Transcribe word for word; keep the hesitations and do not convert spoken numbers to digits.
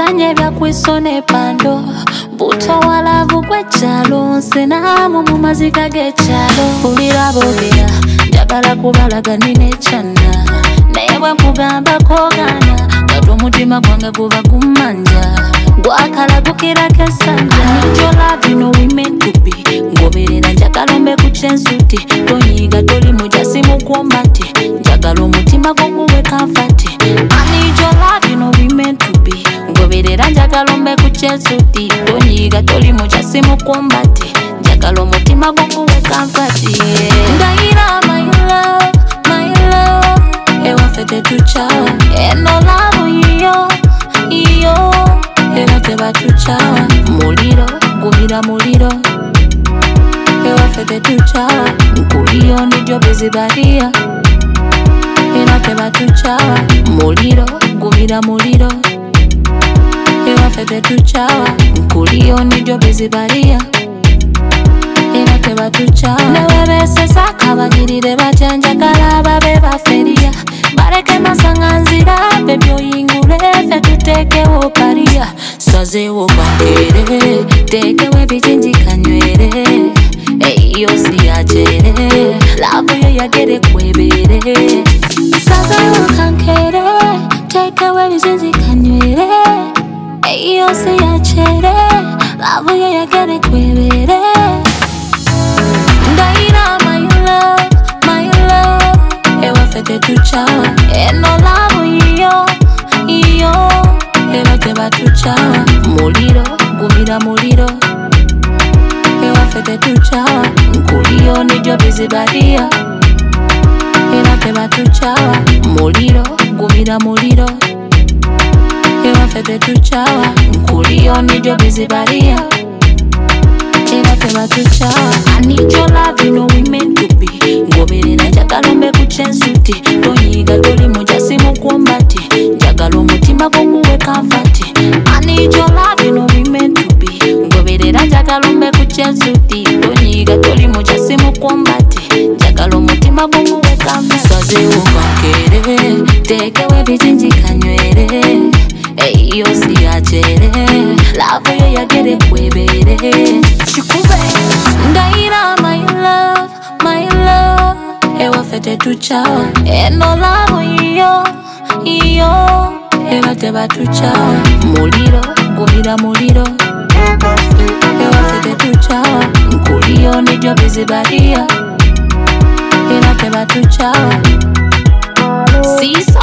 Tuganye bya kwisone pando buto walavu kwechalo Senamu mumazika gechalo Ulira bogera Njagala kubalaga nine chanda Newe mkugamba kogana Gato mutima kwange kuva kumanja Gwakala kukira kesanja I need your love, you know we meant to be Ngoberera njagala mbe kuchensuti Tonyiga toli mujasi mukuombati Njagala omutima konguwe kamfati I need your love, you know we meant to be Ngoberera njagala mbe kuchensuti Tonyiga toli mujasi mukuombati Njagala omutima konguwe kamfati Ndaira my love, my love Ewa fete tuchawa Eno love iyo, iyo Ewa teba tuchawa Muliro, gumira muliro Ewa fete tuchawa Nkuliyo nijo bizibaria Ewa teba tuchawa Muliro, gumira muliro Ewa fete tuchawa Nkuliyo nijo bizibaria Ewa teba tuchawa Newe sesa kabagirire bachanja kalaba beba feria Bareke masanganzira bebyo yingule fe tuteke woparia Saze wopakere teke we bijinji kanywere Eyo siyachere Lavo yo yagere kwebere Saze wokankere teke we bijinji kanywere Eyo siyachere Lavo yo yagere kwebere Ndaira my love, my love Ewa fete tuchawa Eno love iyo, iyo Ewa teba tuchawa Muliro, gumira muliro Ewa fete tuchawa Nkuliyo nijo bizibaria Ewa teba tuchawa Muliro, gumira muliro Ewa fete tuchawa Nkuliyo nijo bizibaria Ewa teba tuchawa I need your love, you know we meant to be Ngoberera njagala mbe kuchensuti Tonyiga toli mujasi mukuombati Njagala omutima konguwe kamfati I need your love, you know we meant to be Ngoberera njagala mbe kuchensuti Tonyiga toli mujasi mukuombati Njagala omutima konguwe kamfati Saze wokankere Teke we bijinji kanywere Eyo siyachere Love yo yagere kwebere Chikube Ndaira my love, my love Ewa fete tuchawa Eno love iyo, iyo Ewa teba tuchawa Muliro, gumira muliro Ewa fete tuchawa Nkuliyo nijo bizibaria Ewa teba tuchawa Sisi